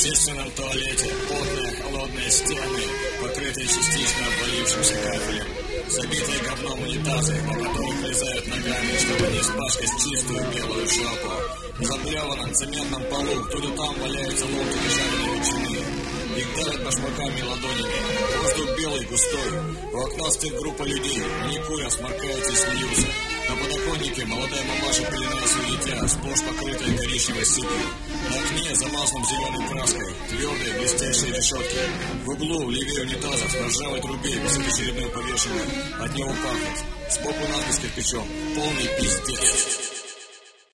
общественном туалете потные холодные стены, покрытые частично обвалившимся кафелем, забитые говном унитазы, по которых лезают ногами, чтобы не испачкать чистую белую шляпу. В заблеванном цементном полу тут и там валяются ломтики жареной ветчины. Их давят башмаками и ладонями. Воздух белый, густой. У окна стоит группа людей. Они курят, сморкаются и смеются. На подоконнике молодая мамаша пеленается у дитя, сплошь покрытая коричневой сыпью. На окне, замазанном зеленой краской, твердые блестящие решетки. В углу, левее унитазов, на ржавой трубе висит очередной повешенный. От него пахнет. Сбоку надпись кирпичом. Полный пиздец.